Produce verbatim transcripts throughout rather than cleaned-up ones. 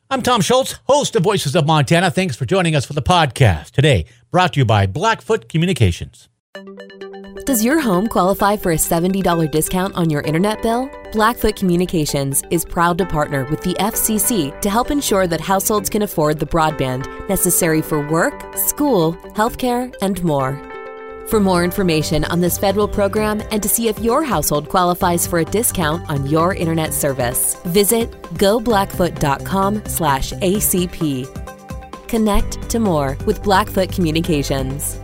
I'm Tom Schultz, host of Voices of Montana. Thanks for joining us for the podcast today, brought to you by Blackfoot Communications. Does your home qualify for a seventy dollars discount on your internet bill? Blackfoot Communications is proud to partner with the F C C to help ensure that households can afford the broadband necessary for work, school, healthcare, and more. For more information on this federal program and to see if your household qualifies for a discount on your internet service, visit go blackfoot dot com slash A C P. Connect to more with Blackfoot Communications.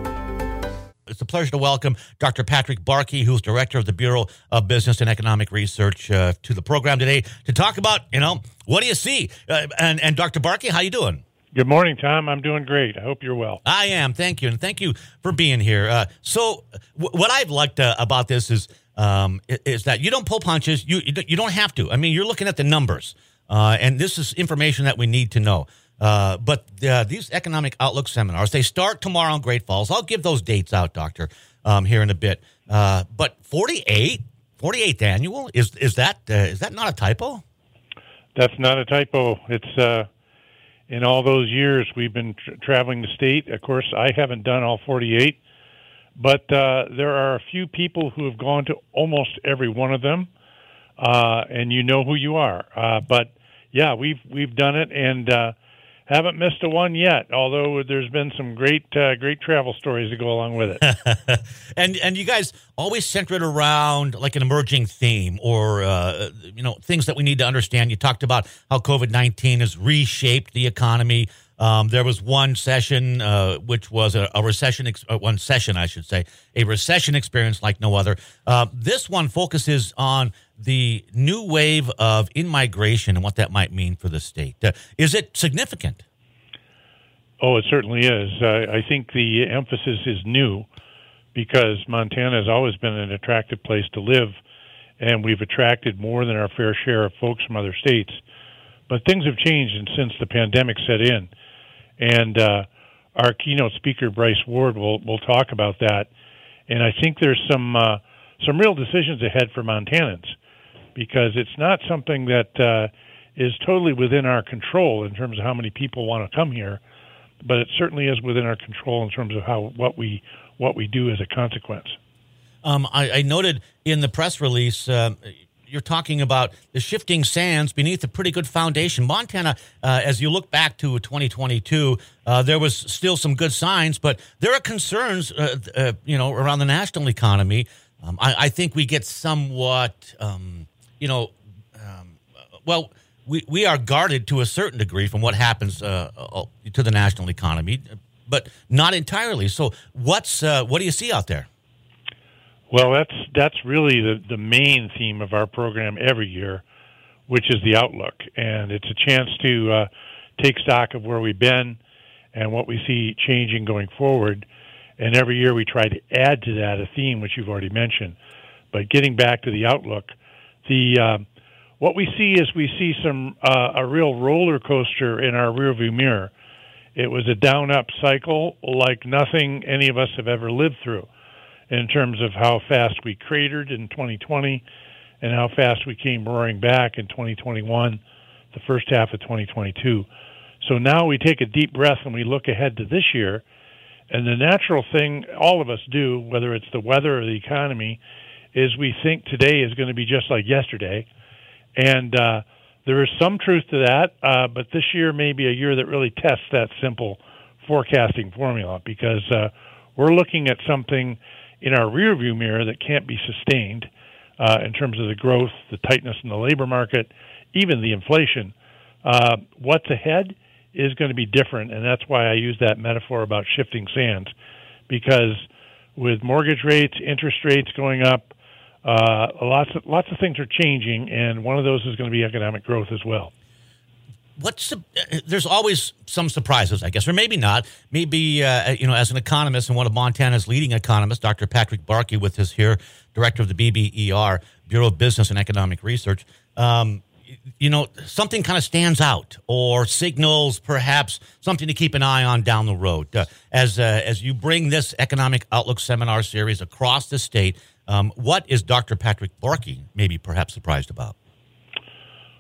It's a pleasure to welcome Doctor Patrick Barkey, who's Director of the Bureau of Business and Economic Research, uh, to the program today to talk about, you know, what do you see? Uh, and, and Doctor Barkey, how you doing? Good morning, Tom. I'm doing great. I hope you're well. I am. Thank you. And thank you for being here. Uh, so w- what I've liked uh, about this is um, is that you don't pull punches. You you don't have to. I mean, you're looking at the numbers. Uh, and this is information that we need to know. Uh, but uh, these economic outlook seminars, they start tomorrow in Great Falls. I'll give those dates out, Doctor, um, here in a bit. Uh, but forty-eight, forty-eighth annual, is is that uh, is that not a typo? That's not a typo. It's uh, in all those years we've been tra- traveling the state. Of course, I haven't done all forty-eight, but uh, there are a few people who have gone to almost every one of them, uh, and you know who you are. Uh, but yeah, we've we've done it, and uh, haven't missed a one yet, although there's been some great uh, great travel stories to go along with it. and and you guys always center it around like an emerging theme or, uh, you know, things that we need to understand. You talked about how COVID nineteen has reshaped the economy. Um, there was one session, uh, which was a, a recession, ex- uh, one session, I should say, a recession experience like no other. Uh, this one focuses on the new wave of in-migration and what that might mean for the state. Uh, is it significant? Oh, it certainly is. Uh, I think the emphasis is new because Montana has always been an attractive place to live, and we've attracted more than our fair share of folks from other states. But things have changed since the pandemic set in. And uh, our keynote speaker, Bryce Ward, will will talk about that. And I think there's some uh, some real decisions ahead for Montanans because it's not something that uh, is totally within our control in terms of how many people want to come here, but it certainly is within our control in terms of how what we what we do as a consequence. Um, I, I noted in the press release. Uh, You're talking about the shifting sands beneath a pretty good foundation. Montana, uh, as you look back to twenty twenty-two, uh, there was still some good signs, but there are concerns, uh, uh, you know, around the national economy. Um, I, I think we get somewhat, um, you know, um, well, we, we are guarded to a certain degree from what happens uh, to the national economy, but not entirely. So what's uh, what do you see out there? Well, that's that's really the, the main theme of our program every year, which is the outlook. And it's a chance to uh, take stock of where we've been and what we see changing going forward. And every year we try to add to that a theme, which you've already mentioned. But getting back to the outlook, the uh, what we see is we see some uh, a real roller coaster in our rearview mirror. It was a down-up cycle like nothing any of us have ever lived through, in terms of how fast we cratered in twenty twenty and how fast we came roaring back in twenty twenty-one, the first half of twenty twenty-two. So now we take a deep breath and we look ahead to this year, and the natural thing all of us do, whether it's the weather or the economy, is we think today is going to be just like yesterday. And uh, there is some truth to that, uh, but this year may be a year that really tests that simple forecasting formula because uh, we're looking at something in our rearview mirror that can't be sustained uh, in terms of the growth, the tightness in the labor market, even the inflation. Uh, what's ahead is going to be different, and that's why I use that metaphor about shifting sands, because with mortgage rates, interest rates going up, uh, lots of, lots of things are changing, and one of those is going to be economic growth as well. What's the, uh, there's always some surprises, I guess, or maybe not. Maybe, uh, you know, as an economist and one of Montana's leading economists, Doctor Patrick Barkey with us here, director of the B B E R, Bureau of Business and Economic Research. Um, you know, something kind of stands out or signals perhaps something to keep an eye on down the road. Uh, as uh, as you bring this Economic Outlook Seminar Series across the state, um, what is Doctor Patrick Barkey maybe perhaps surprised about?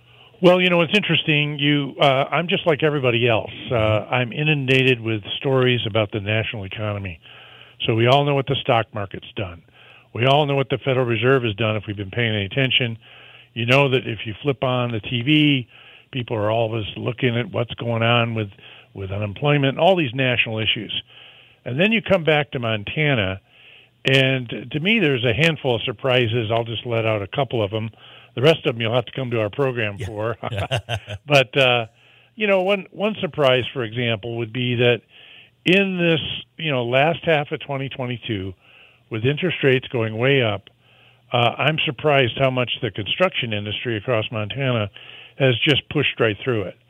Well, you know, it's interesting. You, uh, I'm just like everybody else. Uh, I'm inundated with stories about the national economy. So we all know what the stock market's done. We all know what the Federal Reserve has done if we've been paying any attention. You know that if you flip on the T V, people are always looking at what's going on with, with unemployment, all these national issues. And then you come back to Montana, and to me there's a handful of surprises. I'll just let out a couple of them. The rest of them you'll have to come to our program yeah. for. But, uh, you know, one one surprise, for example, would be that in this, you know, last half of twenty twenty-two, with interest rates going way up, uh, I'm surprised how much the construction industry across Montana has just pushed right through it.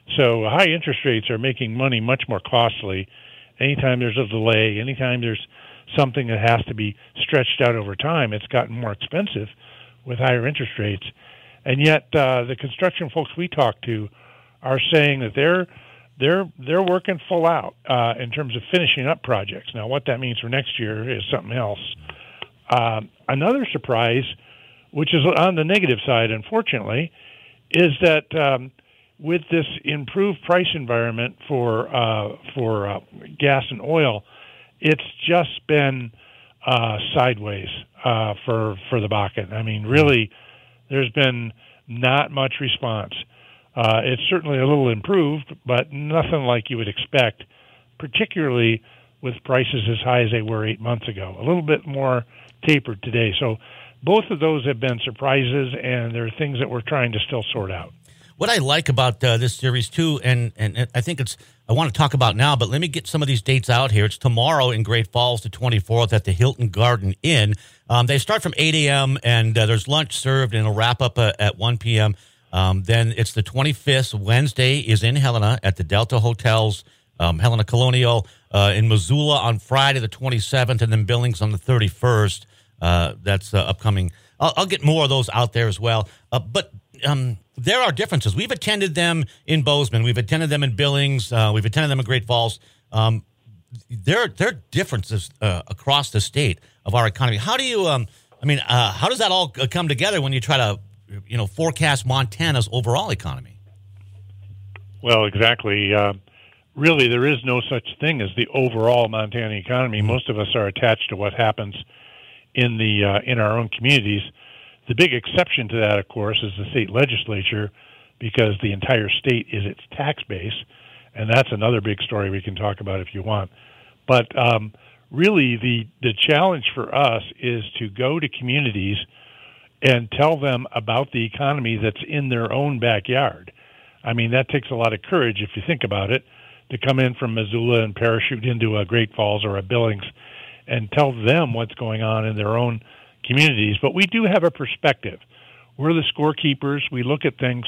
So high interest rates are making money much more costly. Anytime there's a delay, anytime there's something that has to be stretched out over time, it's gotten more expensive with higher interest rates. And yet uh, the construction folks we talk to are saying that they're they're they're working full out uh, in terms of finishing up projects. Now, what that means for next year is something else. Uh, another surprise, which is on the negative side, unfortunately, is that um, with this improved price environment for uh, for uh, gas and oil, it's just been uh, sideways uh, for for the Bakken. I mean, really, there's been not much response. Uh, it's certainly a little improved, but nothing like you would expect, particularly with prices as high as they were eight months ago. A little bit more tapered today. So both of those have been surprises, and there are things that we're trying to still sort out. What I like about uh, this series, too, and, and I think it's, I want to talk about now, but let me get some of these dates out here. It's tomorrow in Great Falls, the twenty-fourth, at the Hilton Garden Inn. Um, they start from eight a.m., and uh, there's lunch served, and it'll wrap up uh, at one p.m. Um, then it's the twenty-fifth. Wednesday is in Helena at the Delta Hotels, um, Helena Colonial, uh, in Missoula on Friday, the twenty-seventh, and then Billings on the thirty-first. Uh, that's uh, upcoming. I'll, I'll get more of those out there as well. Uh, but um, there are differences. We've attended them in Bozeman. We've attended them in Billings. Uh, we've attended them in Great Falls. Um, there, there are differences uh, across the state of our economy. How do you, um, I mean, uh, how does that all come together when you try to, you know, forecast Montana's overall economy? Well, exactly. Uh, really, there is no such thing as the overall Montana economy. Mm-hmm. Most of us are attached to what happens in the uh, in our own communities. The big exception to that, of course, is the state legislature, because the entire state is its tax base, and that's another big story we can talk about if you want. But um, really, the the challenge for us is to go to communities and tell them about the economy that's in their own backyard. I mean, that takes a lot of courage, if you think about it, to come in from Missoula and parachute into a Great Falls or a Billings and tell them what's going on in their own communities. But we do have a perspective. We're the scorekeepers. We look at things.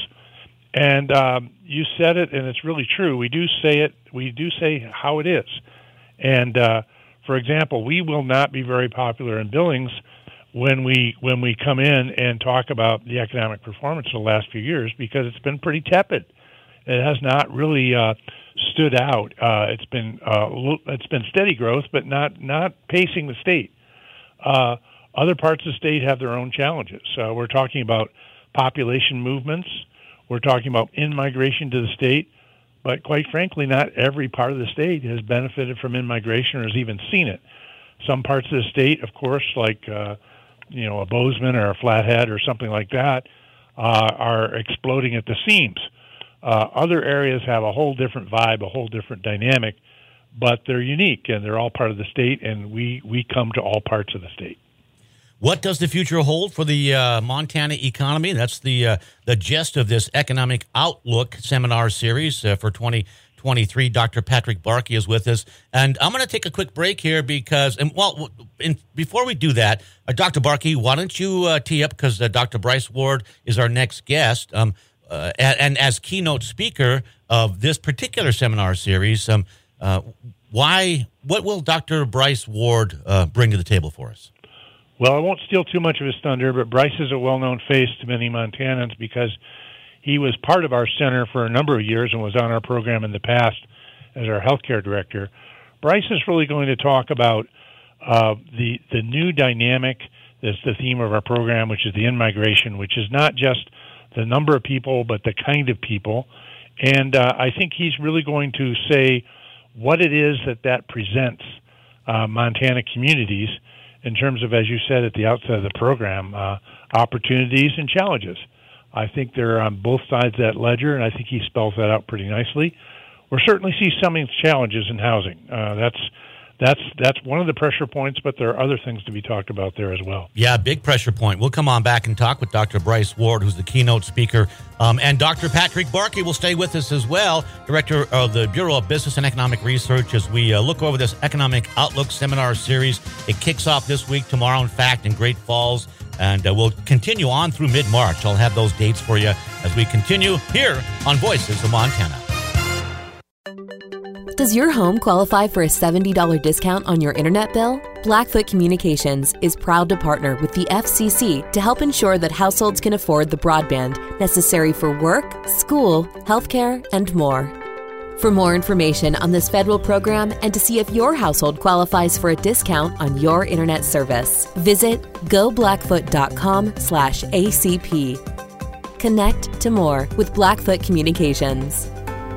And um, you said it, and it's really true. We do say it. We do say how it is. And, uh, for example, we will not be very popular in Billings when we when we come in and talk about the economic performance of the last few years, because it's been pretty tepid. It has not really uh, stood out. Uh, it's been uh, it's been steady growth, but not not pacing the state. Uh, other parts of the state have their own challenges. So we're talking about population movements. We're talking about in-migration to the state. But quite frankly, not every part of the state has benefited from in-migration or has even seen it. Some parts of the state, of course, like uh, you know, a Bozeman or a Flathead or something like that, uh, are exploding at the seams. Uh, other areas have a whole different vibe, a whole different dynamic, but they're unique, and they're all part of the state, and we, we come to all parts of the state. What does the future hold for the uh, Montana economy? That's the uh, the gist of this Economic Outlook seminar series uh, for twenty twenty-three. Doctor Patrick Barkey is with us, and I'm going to take a quick break here because, and well, in, before we do that, uh, Doctor Barkey, why don't you uh, tee up, because uh, Doctor Bryce Ward is our next guest, um, uh, and, and as keynote speaker of this particular seminar series, um, uh, why, what will Doctor Bryce Ward uh, bring to the table for us? Well, I won't steal too much of his thunder, but Bryce is a well-known face to many Montanans because he was part of our center for a number of years and was on our program in the past as our healthcare director. Bryce is really going to talk about uh, the the new dynamic that's the theme of our program, which is the in-migration, which is not just the number of people, but the kind of people. And uh, I think he's really going to say what it is that that presents uh, Montana communities in terms of, as you said at the outset of the program, uh, opportunities and challenges. I think they're on both sides of that ledger, and I think he spells that out pretty nicely. We'll certainly see some challenges in housing. Uh, that's that's that's one of the pressure points, but there are other things to be talked about there as well. Yeah, big pressure point. We'll come on back and talk with Doctor Bryce Ward, who's the keynote speaker, um, and Doctor Patrick Barkey will stay with us as well, director of the Bureau of Business and Economic Research, as we uh, look over this Economic Outlook seminar series. It kicks off this week, tomorrow, in fact, in Great Falls, and uh, we'll continue on through mid-March. I'll have those dates for you as we continue here on Voices of Montana. Does your home qualify for a seventy dollars discount on your internet bill? Blackfoot Communications is proud to partner with the F C C to help ensure that households can afford the broadband necessary for work, school, healthcare, and more. For more information on this federal program and to see if your household qualifies for a discount on your internet service, visit go blackfoot dot com slash A C P. Connect to more with Blackfoot Communications.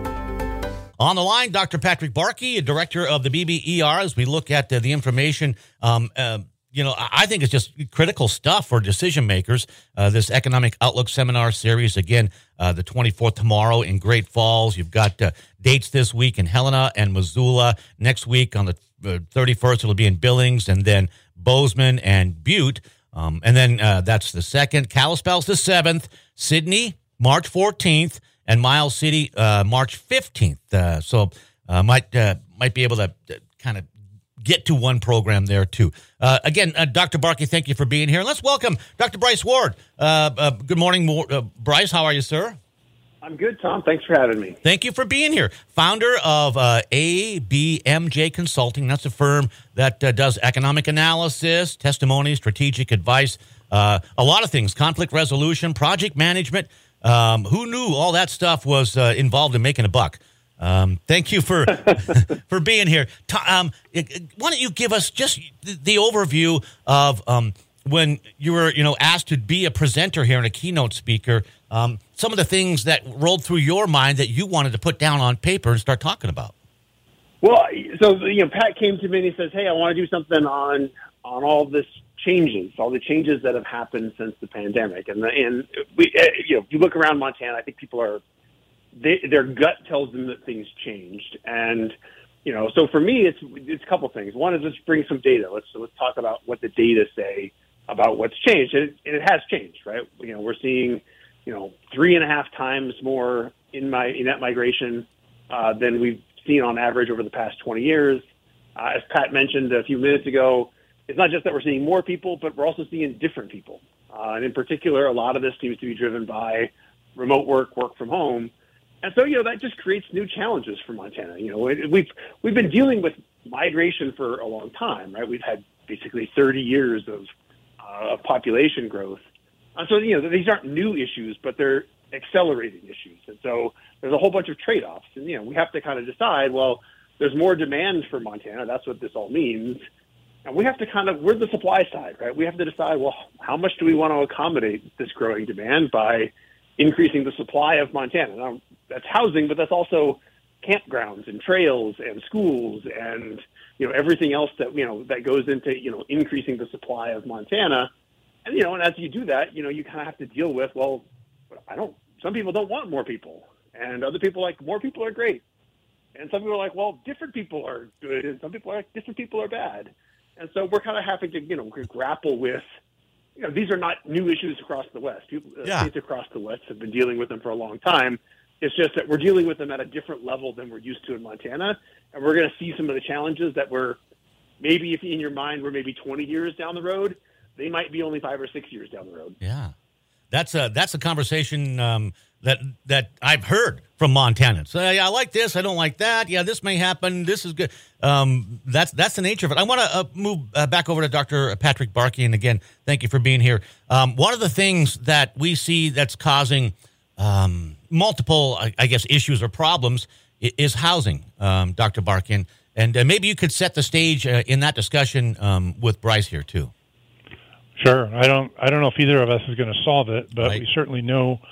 On the line, Doctor Patrick Barkey, director of the B B E R, as we look at uh, the information. Um, uh, you know, I think it's just critical stuff for decision makers. Uh, this Economic Outlook Seminar Series, again, uh, the twenty-fourth tomorrow in Great Falls. You've got uh, dates this week in Helena and Missoula. Next week on the uh, thirty-first, it'll be in Billings, and then Bozeman and Butte. Um, and then uh, that's the second. Kalispell's the seventh. Sydney, March fourteenth. And Miles City, uh, March fifteenth. Uh, so uh, might uh, might be able to uh, kind of get to one program there, too. Uh, again, uh, Doctor Barkey, thank you for being here. And let's welcome Doctor Bryce Ward. Uh, uh, good morning, uh, Bryce. How are you, sir? I'm good, Tom. Thanks for having me. Thank you for being here. Founder of uh, A B M J Consulting. That's a firm that uh, does economic analysis, testimony, strategic advice, uh, a lot of things, conflict resolution, project management. Um, who knew all that stuff was uh, involved in making a buck? Um, thank you for for being here. Um, why don't you give us just the, the overview of um, when you were, you know, asked to be a presenter here and a keynote speaker? Um, some of the things that rolled through your mind that you wanted to put down on paper and start talking about. Well, so you know, Pat came to me and he says, "Hey, I want to do something on on all this." changes, all the changes that have happened since the pandemic. And, the, and we, you know, if you look around Montana, I think people are, they, their gut tells them that things changed. And, you know, so for me, it's, it's a couple things. One is let's bring some data. Let's, let's talk about what the data say about what's changed. And it, and it has changed, right? You know, we're seeing, you know, three and a half times more in my, in net migration uh, than we've seen on average over the past twenty years. Uh, as Pat mentioned a few minutes ago, it's not just that we're seeing more people, but we're also seeing different people. Uh, and in particular, a lot of this seems to be driven by remote work, work from home. And so, you know, that just creates new challenges for Montana. You know, it, we've we've been dealing with migration for a long time, right? We've had basically thirty years of, uh, of population growth. And so, you know, these aren't new issues, but they're accelerating issues. And so there's a whole bunch of trade-offs. And, you know, we have to kind of decide, well, there's more demand for Montana. That's what this all means. And we have to kind of, we're the supply side, right? We have to decide, well, how much do we want to accommodate this growing demand by increasing the supply of Montana? Now, that's housing, but that's also campgrounds and trails and schools and, you know, everything else that, you know, that goes into, you know, increasing the supply of Montana. And, you know, and as you do that, you know, you kind of have to deal with, well, I don't, some people don't want more people. And other people are like, more people are great. And some people are like, well, different people are good. And some people are like, different people are bad. And so we're kind of having to, you know, grapple with, you know, these are not new issues across the West. People, yeah. States across the West have been dealing with them for a long time. It's just that we're dealing with them at a different level than we're used to in Montana. And we're going to see some of the challenges that were maybe, if in your mind, we're maybe twenty years down the road, they might be only five or six years down the road. Yeah. That's a, that's a conversation um, that that I've heard from Montanans. So, yeah, I like this. I don't like that. Yeah, this may happen. This is good. Um, that's that's the nature of it. I want to uh, move uh, back over to Doctor Patrick Barkey. And again, thank you for being here. Um, one of the things that we see that's causing um, multiple, I, I guess, issues or problems is housing, um, Doctor Barkey. And, and uh, maybe you could set the stage uh, in that discussion um, with Bryce here, too. Sure. I don't I don't know if either of us is going to solve it, but right. we certainly know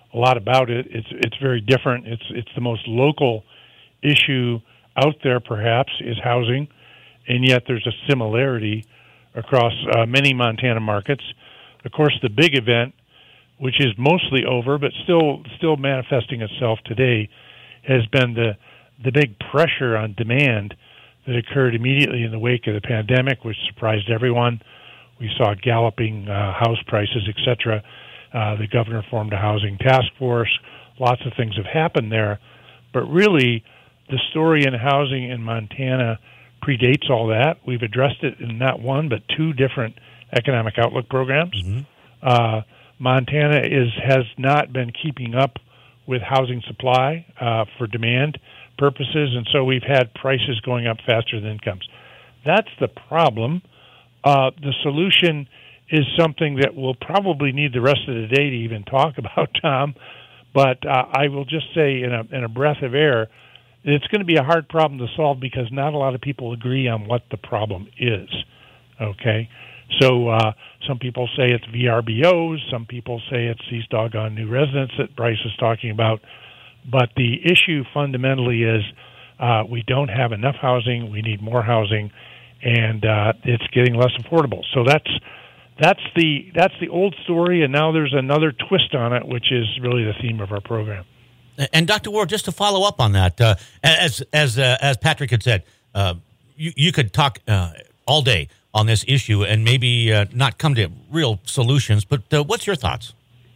a lot about it. It's it's very different. It's it's the most local issue out there, perhaps, is housing, and yet there's a similarity across uh, many Montana markets. Of course, the big event, which is mostly over but still still manifesting itself today, has been the the big pressure on demand that occurred immediately in the wake of the pandemic, which surprised everyone. We saw galloping uh, house prices, et cetera. Uh, the governor formed a housing task force. Lots of things have happened there. But really, the story in housing in Montana predates all that. We've addressed it in not one, but two different economic outlook programs. Mm-hmm. Uh, Montana is has not been keeping up with housing supply uh, for demand purposes, and so we've had prices going up faster than incomes. That's the problem. Uh, the solution is something that we'll probably need the rest of the day to even talk about, Tom, but uh, I will just say in a, in a breath of air, it's going to be a hard problem to solve because not a lot of people agree on what the problem is, okay? So uh, some people say it's V R B Os, some people say it's these doggone new residents that Bryce is talking about, but the issue fundamentally is uh, we don't have enough housing, we need more housing, and uh, it's getting less affordable. So that's that's the that's the old story, and now there's another twist on it, which is really the theme of our program. And Doctor Ward, just to follow up on that, uh, as as uh, as Patrick had said, uh, you you could talk uh, all day on this issue and maybe uh, not come to real solutions. But uh, what's your thoughts?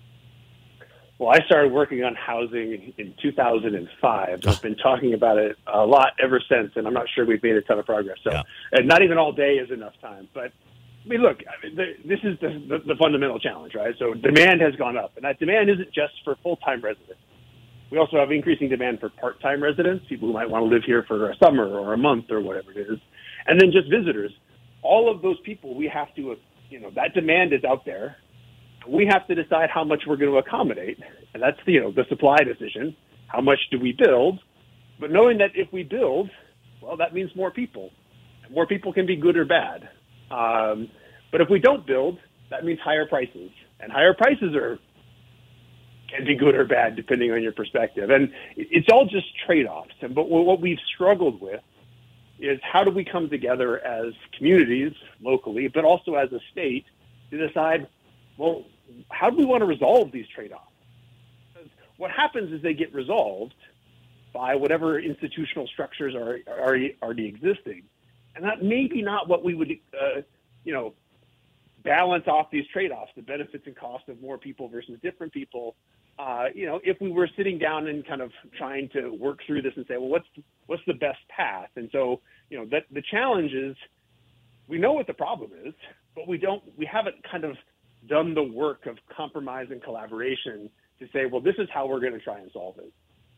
Well, I started working on housing in two thousand five. I've been talking about it a lot ever since, and I'm not sure we've made a ton of progress. So, yeah. And not even all day is enough time. But I mean, look, I mean, the, this is the, the, the fundamental challenge, right? So demand has gone up, and that demand isn't just for full-time residents. We also have increasing demand for part-time residents, people who might want to live here for a summer or a month or whatever it is, and then just visitors. All of those people, we have to, you know, that demand is out there. We have to decide how much we're going to accommodate, and that's the, you know, the supply decision. How much do we build? But knowing that if we build, well, that means more people. More people can be good or bad. Um, but if we don't build, that means higher prices, and higher prices are can be good or bad depending on your perspective. And it's all just trade-offs. And but what we've struggled with is how do we come together as communities locally, but also as a state, to decide, well, how do we want to resolve these trade-offs? Because what happens is they get resolved by whatever institutional structures are, are already existing. And that may be not what we would, uh, you know, balance off these trade-offs, the benefits and costs of more people versus different people. Uh, you know, if we were sitting down and kind of trying to work through this and say, well, what's what's the best path? And so, you know, that the challenge is we know what the problem is, but we don't, we haven't kind of done the work of compromise and collaboration to say, well, this is how we're going to try and solve it.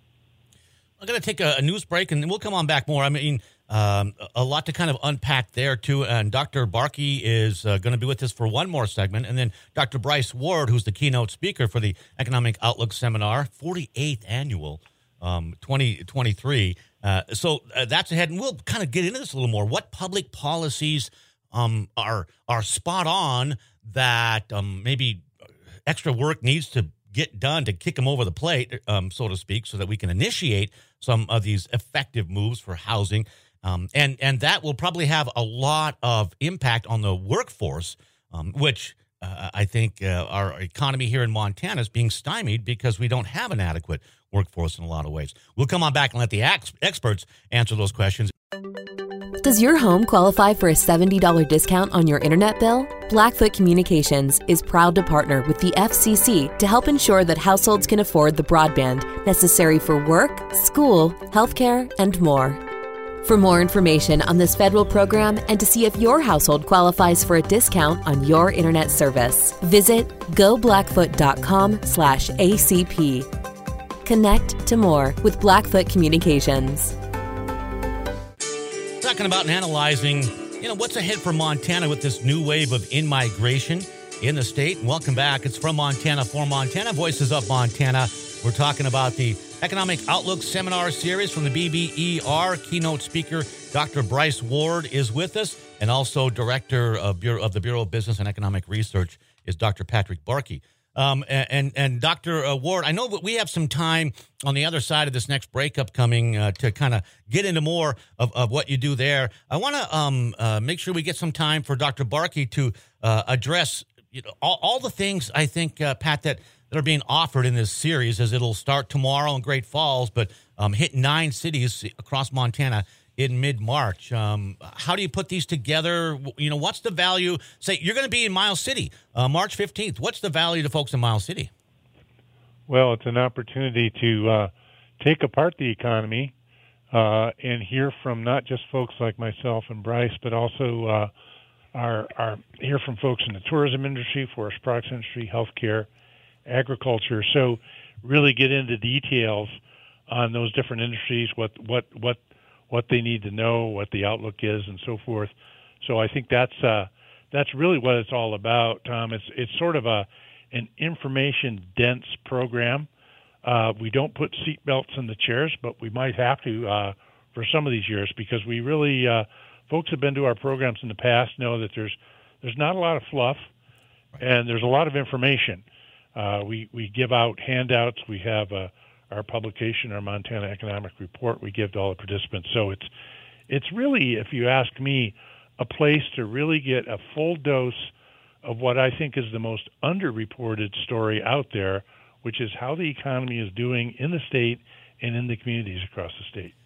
I'm going to take a, a news break, and we'll come on back more. I mean, um, a lot to kind of unpack there, too. And Doctor Barkey is uh, going to be with us for one more segment. And then Doctor Bryce Ward, who's the keynote speaker for the Economic Outlook Seminar, forty-eighth annual, um, twenty twenty-three. Uh, so uh, that's ahead, and we'll kind of get into this a little more. What public policies um, are are spot on that um, maybe extra work needs to get done to kick them over the plate, um, so to speak, so that we can initiate some of these effective moves for housing. Um, and, and that will probably have a lot of impact on the workforce, um, which uh, I think uh, our economy here in Montana is being stymied because we don't have an adequate workforce in a lot of ways. We'll come on back and let the ex- experts answer those questions. Does your home qualify for a seventy dollars discount on your internet bill? Blackfoot Communications is proud to partner with the F C C to help ensure that households can afford the broadband necessary for work, school, healthcare, and more. For more information on this federal program and to see if your household qualifies for a discount on your internet service, visit go blackfoot dot com slash A C P. Connect to more with Blackfoot Communications. Talking about and analyzing, you know, what's ahead for Montana with this new wave of in-migration in the state. And welcome back. It's From Montana for Montana, Voices of Montana. We're talking about the Economic Outlook Seminar Series from the B B E R. Keynote speaker Doctor Bryce Ward is with us, and also Director of, Bureau, of the Bureau of Business and Economic Research is Doctor Patrick Barkey. Um, and, and, and Doctor Ward, I know that we have some time on the other side of this next breakup coming uh, to kind of get into more of, of what you do there. I want to um, uh, make sure we get some time for Doctor Barkey to uh, address you know, all, all the things, I think, uh, Pat, that, that are being offered in this series, as it'll start tomorrow in Great Falls, but um, hit nine cities across Montana in mid-March. Um, how do you put these together? You know, what's the value? Say you're going to be in Miles City, uh, March fifteenth. What's the value to folks in Miles City? Well, it's an opportunity to uh, take apart the economy uh, and hear from not just folks like myself and Bryce, but also uh, our, our hear from folks in the tourism industry, forest products industry, healthcare, agriculture. So really get into details on those different industries, what what what what they need to know, what the outlook is, and so forth. So I think that's uh, that's really what it's all about, Tom. It's it's sort of a an information-dense program. Uh, we don't put seatbelts in the chairs, but we might have to uh, for some of these years, because we really uh, folks have been to our programs in the past know that there's there's not a lot of fluff, and there's a lot of information. Uh, we we give out handouts. We have a our publication, our Montana Economic Report, we give to all the participants. So it's it's really, if you ask me, a place to really get a full dose of what I think is the most underreported story out there, which is how the economy is doing in the state and in the communities across the state.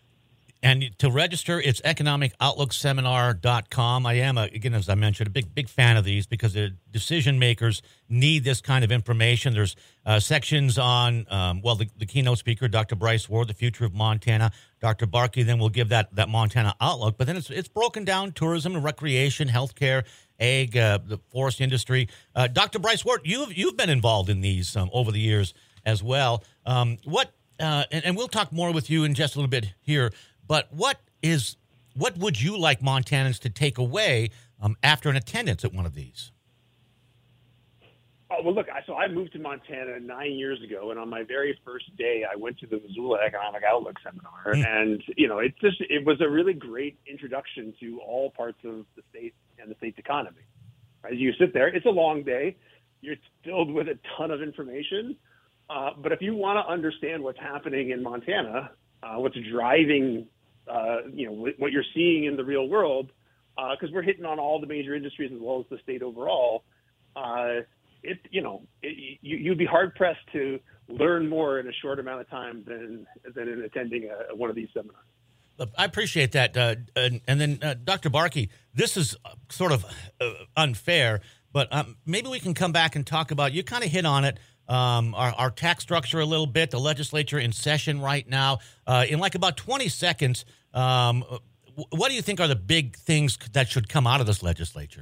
And to register, it's economic outlook seminar dot com. I am, a, again, as I mentioned, a big, big fan of these because the decision makers need this kind of information. There's uh, sections on, um, well, the, the keynote speaker, Doctor Bryce Ward, the future of Montana. Doctor Barkey then will give that, that Montana outlook. But then it's it's broken down: tourism and recreation, healthcare, ag, uh, the forest industry. Uh, Doctor Bryce Ward, you've, you've been involved in these um, over the years as well. Um, what, uh, and, and we'll talk more with you in just a little bit here. But what is what would you like Montanans to take away um, after an attendance at one of these? Oh, well, look, so I moved to Montana nine years ago, and on my very first day, I went to the Missoula Economic Outlook Seminar. Mm. And, you know, it just it was a really great introduction to all parts of the state and the state's economy. As you sit there, it's a long day. You're filled with a ton of information. Uh, but if you want to understand what's happening in Montana, uh, what's driving Uh, you know, what you're seeing in the real world, because uh, we're hitting on all the major industries as well as the state overall. Uh, it, you know, it, you, you'd be hard pressed to learn more in a short amount of time than than in attending a, one of these seminars. I appreciate that, uh, and, and then uh, Doctor Barkey, this is sort of uh, unfair, but um, maybe we can come back and talk about. You kind of hit on it. Um, our, our tax structure a little bit, the legislature in session right now. Uh, in like about twenty seconds, um, what do you think are the big things that should come out of this legislature?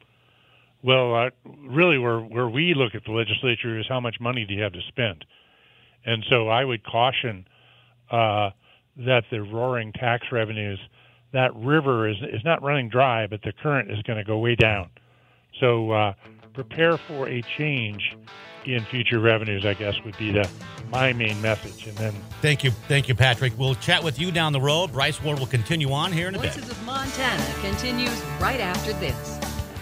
Well, uh, really where, where we look at the legislature is how much money do you have to spend. And so I would caution uh, that the roaring tax revenues, that river is, is not running dry, but the current is going to go way down. So uh, prepare for a change in future revenues, I guess, would be the my main message. And then thank you, thank you, Patrick. We'll chat with you down the road. Bryce Ward will continue on here in a bit. Voices of Montana continues right after this.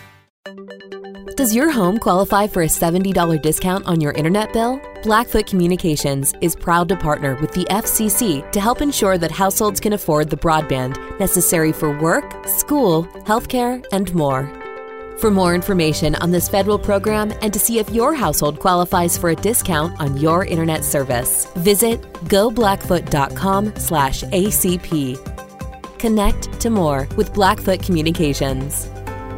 Does your home qualify for a seventy dollars discount on your internet bill? Blackfoot Communications is proud to partner with the F C C to help ensure that households can afford the broadband necessary for work, school, healthcare, and more. For more information on this federal program and to see if your household qualifies for a discount on your internet service, visit go blackfoot dot com slash A C P. Connect to more with Blackfoot Communications.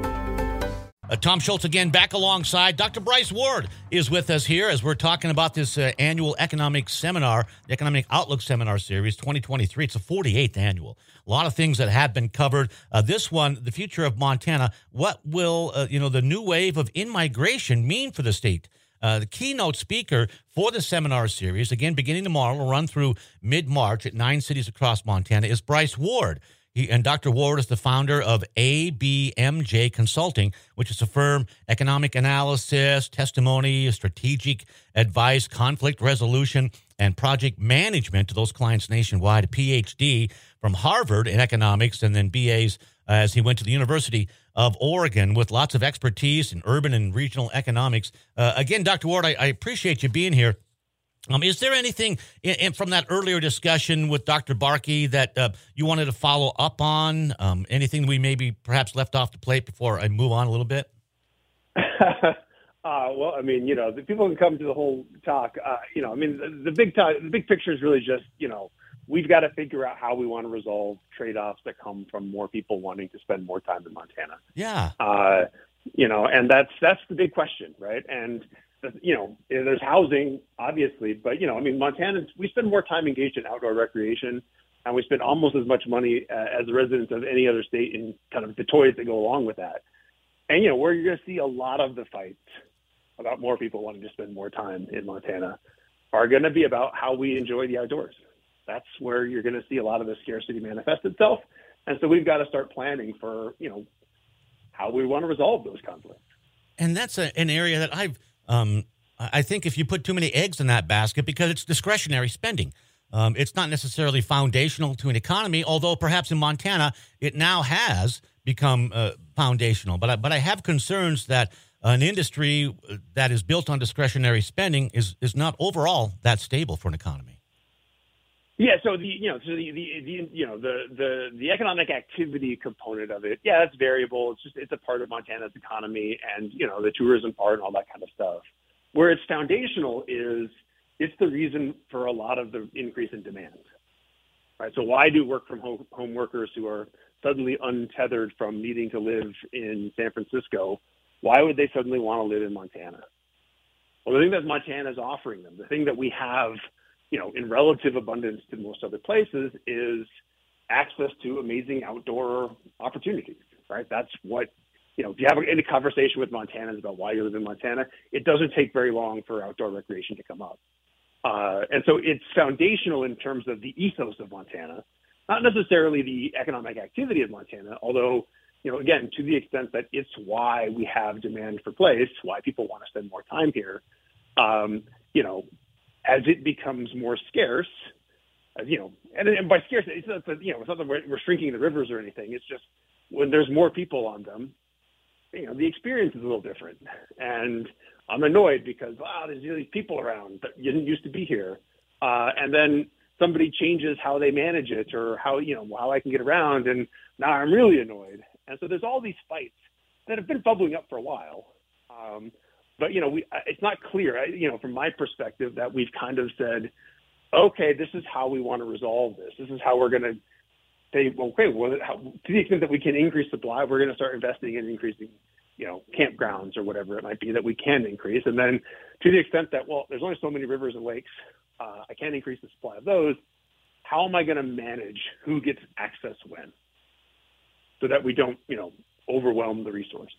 Uh, Tom Schultz again back alongside. Doctor Bryce Ward is with us here as we're talking about this uh, annual economic seminar, the Economic Outlook Seminar Series twenty twenty-three. It's the forty-eighth annual. A lot of things that have been covered. Uh, this one, the future of Montana. What will uh, you know the new wave of in-migration mean for the state? Uh, the keynote speaker for the seminar series, again beginning tomorrow, will run through mid-March at nine cities across Montana, is Bryce Ward. He, and Doctor Ward is the founder of A B M J Consulting, which is a firm economic analysis, testimony, strategic advice, conflict resolution, and project management to those clients nationwide. A P H D from Harvard in economics, and then B As uh, as he went to the University of Oregon with lots of expertise in urban and regional economics. Uh, again, Doctor Ward, I, I appreciate you being here. Um, is there anything in, in, from that earlier discussion with Doctor Barkey that uh, you wanted to follow up on? Um, anything we maybe perhaps left off the plate before I move on a little bit? uh, well, I mean, you know, the people can come to the whole talk. Uh, you know, I mean, the, the big talk, the big picture is really just, you know, we've got to figure out how we want to resolve trade-offs that come from more people wanting to spend more time in Montana. Yeah. Uh, you know, and that's that's the big question, right? And you know, there's housing, obviously, but, you know, I mean, Montanans, we spend more time engaged in outdoor recreation, and we spend almost as much money uh, as the residents of any other state in kind of the toys that go along with that. And, you know, where you're going to see a lot of the fights about more people wanting to spend more time in Montana are going to be about how we enjoy the outdoors. That's where you're going to see a lot of the scarcity manifest itself. And so we've got to start planning for, you know, how we want to resolve those conflicts. And that's a, an area that I've, Um, I think if you put too many eggs in that basket, because it's discretionary spending, um, it's not necessarily foundational to an economy, although perhaps in Montana it now has become uh, foundational. But I, but I have concerns that an industry that is built on discretionary spending is, is not overall that stable for an economy. Yeah, so the you know so the, the, the you know the, the the economic activity component of it, yeah, that's variable. It's just it's a part of Montana's economy, and you know the tourism part and all that kind of stuff. Where it's foundational is it's the reason for a lot of the increase in demand, right? So why do work from home, home workers who are suddenly untethered from needing to live in San Francisco, why would they suddenly want to live in Montana? Well, the thing that Montana is offering them, the thing that we have, you know, in relative abundance to most other places, is access to amazing outdoor opportunities, right? That's what, you know, if you have any conversation with Montanans about why you live in Montana, it doesn't take very long for outdoor recreation to come up. Uh, and so it's foundational in terms of the ethos of Montana, not necessarily the economic activity of Montana, although, you know, again, to the extent that it's why we have demand for place, why people want to spend more time here, um, you know, as it becomes more scarce, uh, you know, and, and by scarce, it's not that, you know, it's not that we're, we're shrinking the rivers or anything. It's just when there's more people on them, you know, the experience is a little different. And I'm annoyed because, wow, there's these people around that didn't used to be here. Uh, and then somebody changes how they manage it or how, you know, how I can get around. And now I'm really annoyed. And so there's all these fights that have been bubbling up for a while. Um, But, you know, we, it's not clear, you know, from my perspective that we've kind of said, okay, this is how we want to resolve this. This is how we're going to say, well, okay, well, how, to the extent that we can increase supply, we're going to start investing in increasing, you know, campgrounds or whatever it might be that we can increase. And then to the extent that, well, there's only so many rivers and lakes, uh, I can't increase the supply of those. How am I going to manage who gets access when so that we don't, you know, overwhelm the resources?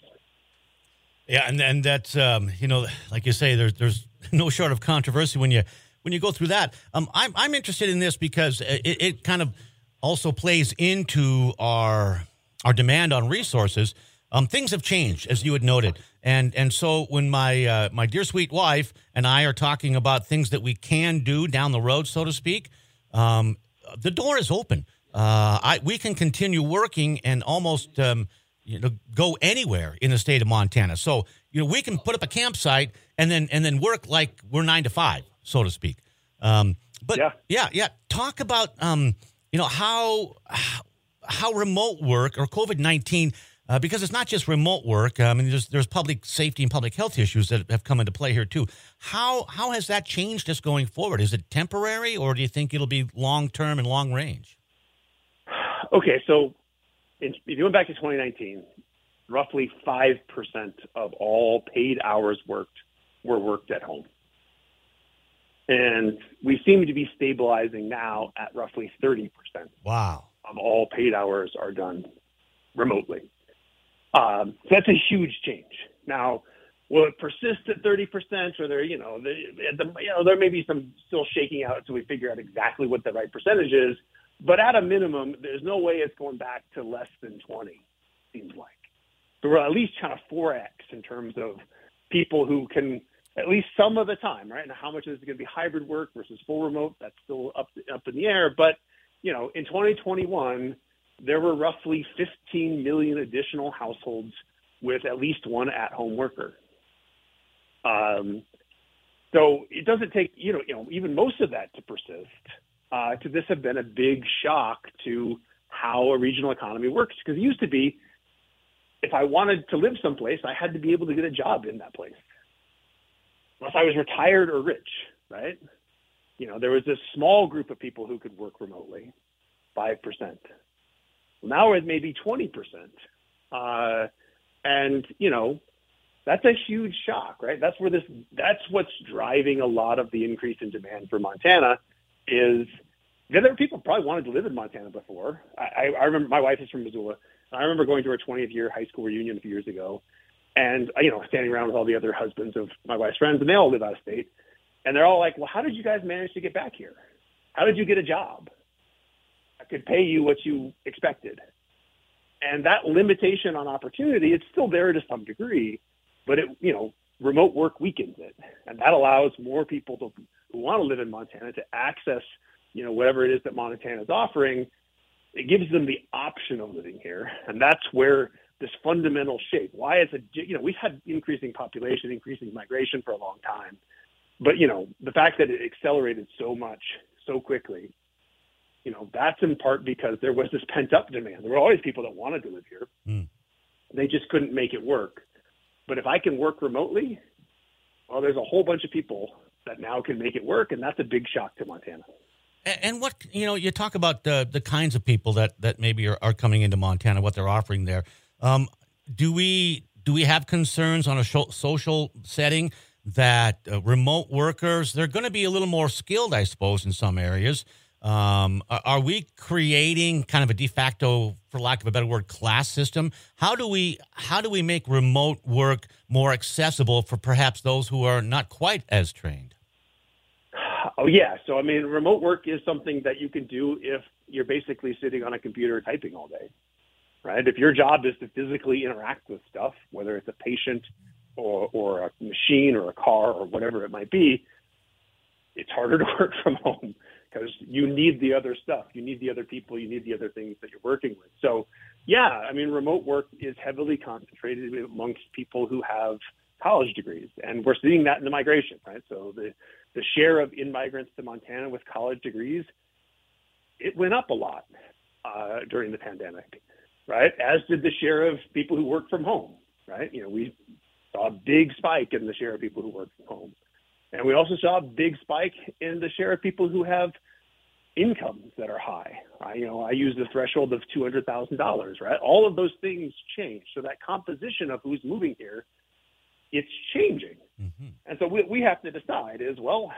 Yeah, and and that's um, you know, like you say, there's there's no short of controversy when you when you go through that. Um, I'm I'm interested in this because it, it kind of also plays into our our demand on resources. Um, things have changed, as you had noted, and and so when my uh, my dear sweet wife and I are talking about things that we can do down the road, so to speak, um, the door is open. Uh, I we can continue working and almost. Um, You know, go anywhere in the state of Montana. So, you know, we can put up a campsite and then and then work like we're nine to five, so to speak. Um, but yeah, yeah, yeah. Talk about um, you know how how remote work or COVID nineteen, uh, because it's not just remote work. I mean, there's there's public safety and public health issues that have come into play here too. How how has that changed us going forward? Is it temporary, or do you think it'll be long term and long range? Okay, so. If you went back to twenty nineteen, roughly five percent of all paid hours worked were worked at home. And we seem to be stabilizing now at roughly thirty percent. Wow. Of all paid hours are done remotely. Um, so that's a huge change. Now, will it persist at thirty percent or there, you know, the, the, you know, there may be some still shaking out until we figure out exactly what the right percentage is. But at a minimum, there's no way it's going back to less than twenty, seems like. So we're at least kind of four X in terms of people who can, at least some of the time, right? Now, how much is it going to be hybrid work versus full remote? That's still up up in the air. But, you know, in twenty twenty-one, there were roughly fifteen million additional households with at least one at-home worker. Um, so it doesn't take, you know, you know, even most of that to persist. Uh, to this have been a big shock to how a regional economy works. Because it used to be, if I wanted to live someplace, I had to be able to get a job in that place. Unless I was retired or rich, right? You know, there was this small group of people who could work remotely, five percent. Now it may be twenty percent. Uh, and, you know, that's a huge shock, right? That's where this, that's what's driving a lot of the increase in demand for Montana is, yeah, there were people who probably wanted to live in Montana before. I, I remember my wife is from Missoula. I remember going to her twentieth year high school reunion a few years ago and, you know, standing around with all the other husbands of my wife's friends, and they all live out of state. And they're all like, well, how did you guys manage to get back here? How did you get a job? I could pay you what you expected. And that limitation on opportunity, it's still there to some degree, but it, you know, remote work weakens it. And that allows more people to, who want to live in Montana to access, you know, whatever it is that Montana is offering. It gives them the option of living here. And that's where this fundamental shape, why it's a, you know, we've had increasing population, increasing migration for a long time. But, you know, the fact that it accelerated so much, so quickly, you know, that's in part because there was this pent-up demand. There were always people that wanted to live here. Mm. They just couldn't make it work. But if I can work remotely, well, there's a whole bunch of people that now can make it work, and that's a big shock to Montana. And what, you know, you talk about the the kinds of people that, that maybe are, are coming into Montana, what they're offering there. Um, do we do we have concerns on a sh- social setting that uh, remote workers, they're going to be a little more skilled, I suppose, in some areas? Um, are, are we creating kind of a de facto, for lack of a better word, class system? How do we how do we make remote work more accessible for perhaps those who are not quite as trained? Oh, yeah. So, I mean, remote work is something that you can do if you're basically sitting on a computer typing all day, right? If your job is to physically interact with stuff, whether it's a patient or, or a machine or a car or whatever it might be, it's harder to work from home because you need the other stuff. You need the other people. You need the other things that you're working with. So, yeah, I mean, remote work is heavily concentrated amongst people who have college degrees, and we're seeing that in the migration, right? So the the share of in-migrants to Montana with college degrees, it went up a lot uh, during the pandemic, right? As did the share of people who work from home, right? You know, we saw a big spike in the share of people who work from home. And we also saw a big spike in the share of people who have incomes that are high. I, you know, I use the threshold of two hundred thousand dollars, right? All of those things change. So that composition of who's moving here, it's changing. Mm-hmm. And so what we have to decide is, well,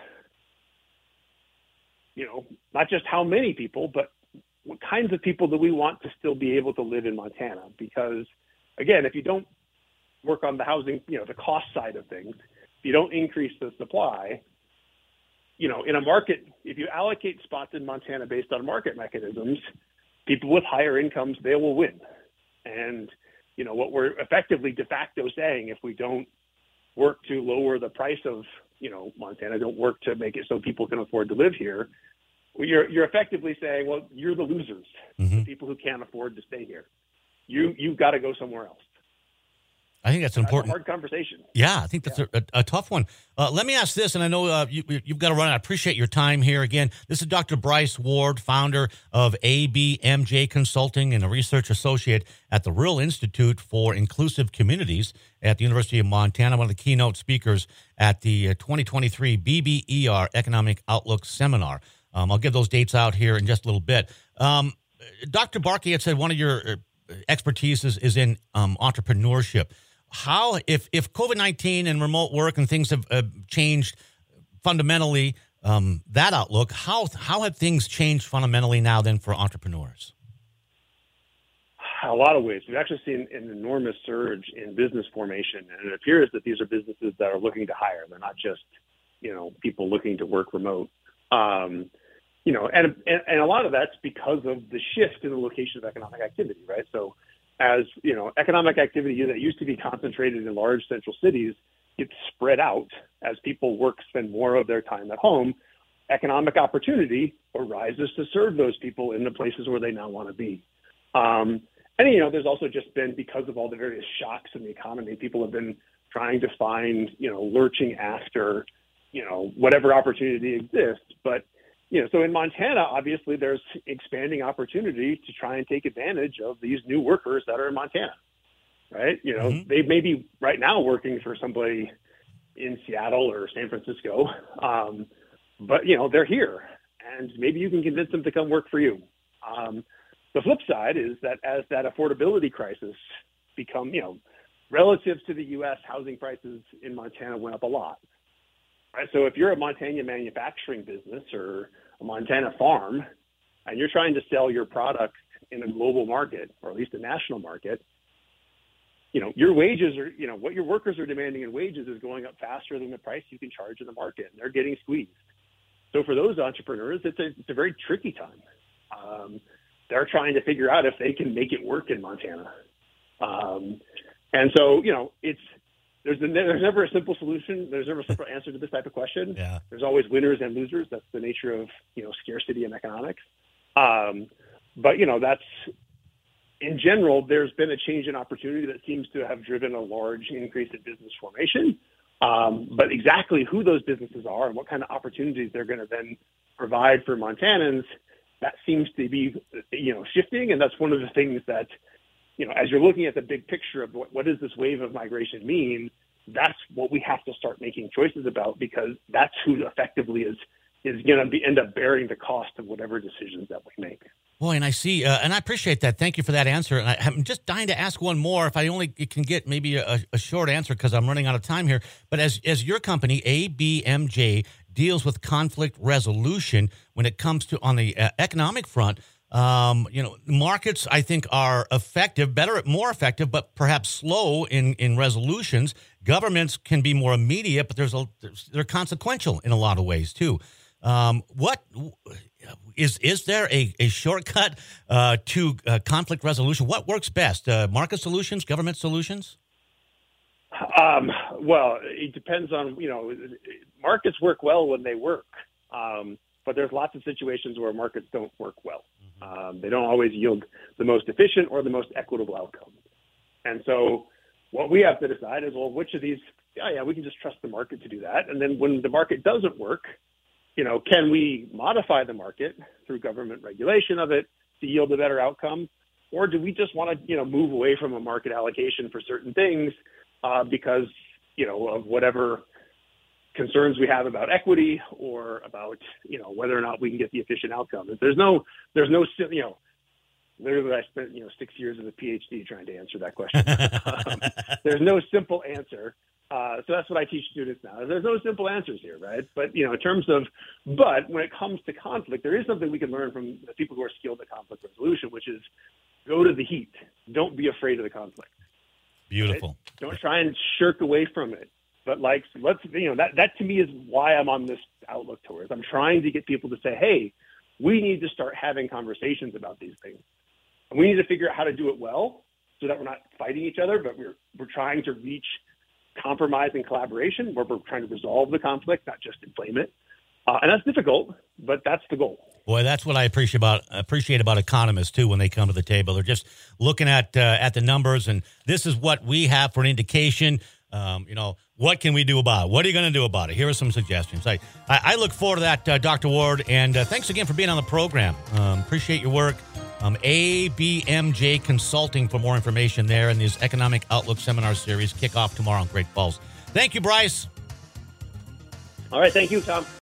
you know, not just how many people, but what kinds of people do we want to still be able to live in Montana? Because, again, if you don't work on the housing, you know, the cost side of things, if you don't increase the supply, you know, in a market, if you allocate spots in Montana based on market mechanisms, people with higher incomes, they will win. And, you know, what we're effectively de facto saying, if we don't work to lower the price of, you know, Montana, don't work to make it so people can afford to live here, well, you're you're effectively saying, well, you're the losers, mm-hmm. the people who can't afford to stay here. You, you've got to go somewhere else. I think that's an that's important a hard conversation. Yeah, I think that's yeah. a, a, a tough one. Uh, let me ask this, and I know uh, you, you've got to run. I appreciate your time here again. This is Doctor Bryce Ward, founder of A B M J Consulting and a research associate at the Rural Institute for Inclusive Communities at the University of Montana, one of the keynote speakers at the uh, twenty twenty-three B B E R Economic Outlook Seminar. Um, I'll give those dates out here in just a little bit. Um, Doctor Barkey had said one of your expertise is, is in um, entrepreneurship. How, if, if COVID nineteen and remote work and things have uh, changed fundamentally, um, that outlook, how how have things changed fundamentally now then for entrepreneurs? A lot of ways. We've actually seen an enormous surge in business formation, and it appears that these are businesses that are looking to hire. They're not just, you know, people looking to work remote. Um, you know, and, and and a lot of that's because of the shift in the location of economic activity, right? So, as you know, economic activity that used to be concentrated in large central cities, it's spread out as people work, spend more of their time at home. Economic opportunity arises to serve those people in the places where they now want to be. Um, and, you know, there's also just been, because of all the various shocks in the economy, people have been trying to find, you know, lurching after, you know, whatever opportunity exists. But, you know, so in Montana, obviously there's expanding opportunity to try and take advantage of these new workers that are in Montana, right? You know, mm-hmm. they may be right now working for somebody in Seattle or San Francisco, um, but, you know, they're here, and maybe you can convince them to come work for you. Um, the flip side is that as that affordability crisis become, you know, relative to the U S, housing prices in Montana went up a lot. Right? So if you're a Montana manufacturing business or a Montana farm, and you're trying to sell your product in a global market, or at least a national market, you know, your wages are, you know, what your workers are demanding in wages is going up faster than the price you can charge in the market, and they're getting squeezed. So for those entrepreneurs, it's a, it's a very tricky time. Um, they're trying to figure out if they can make it work in Montana. Um, and so, you know, it's, there's, a, there's never a simple solution. There's never a simple answer to this type of question. Yeah. There's always winners and losers. That's the nature of, you know, scarcity and economics. Um, but, you know, that's, in general, there's been a change in opportunity that seems to have driven a large increase in business formation. Um, but exactly who those businesses are and what kind of opportunities they're going to then provide for Montanans, that seems to be, you know, shifting. And that's one of the things that, you know, as you're looking at the big picture of what, what does this wave of migration mean, that's what we have to start making choices about, because that's who effectively is is going to be end up bearing the cost of whatever decisions that we make. Boy, and I see, uh, and I appreciate that. Thank you for that answer. And I, I'm just dying to ask one more, if I only can get maybe a, a short answer, because I'm running out of time here. But as as your company, A B M J, deals with conflict resolution when it comes to on the uh, economic front, um, you know, markets, I think, are effective, better, more effective, but perhaps slow in, in resolutions. Governments can be more immediate, but there's a there's, they're consequential in a lot of ways too. Um, what is is there a, a shortcut uh, to uh, conflict resolution? What works best? Uh, market solutions, government solutions? Um, well, it depends on, you know, markets work well when they work, um, but there's lots of situations where markets don't work well. Mm-hmm. Um, they don't always yield the most efficient or the most equitable outcome. And so what we have to decide is, well, which of these, yeah, yeah, we can just trust the market to do that. And then when the market doesn't work, you know, can we modify the market through government regulation of it to yield a better outcome? Or do we just want to, you know, move away from a market allocation for certain things uh, because, you know, of whatever concerns we have about equity or about, you know, whether or not we can get the efficient outcome? There's no, there's no, you know, literally I spent, you know, six years as a PhD trying to answer that question. um, there's no simple answer. Uh, so that's what I teach students now. There's no simple answers here, right? But, you know, in terms of, but when it comes to conflict, there is something we can learn from the people who are skilled at conflict resolution, which is go to the heat. Don't be afraid of the conflict. Beautiful. Right? Don't try and shirk away from it. But like, let's, you know, that, that to me is why I'm on this Outlook tour. Is I'm trying to get people to say, hey, we need to start having conversations about these things. And we need to figure out how to do it well so that we're not fighting each other, but we're we're trying to reach compromise and collaboration where we're trying to resolve the conflict, not just inflame it. Uh, and that's difficult, but that's the goal. Boy, that's what I appreciate about appreciate about economists too. When they come to the table, they're just looking at uh, at the numbers, and this is what we have for an indication. Um, you know, what can we do about it? What are you going to do about it? Here are some suggestions. I I, I look forward to that, uh, Doctor Ward, and uh, thanks again for being on the program. Um, appreciate your work. Um, A B M J Consulting for more information there, and this Economic Outlook Seminar Series kick off tomorrow in Great Falls. Thank you, Bryce. All right. Thank you, Tom.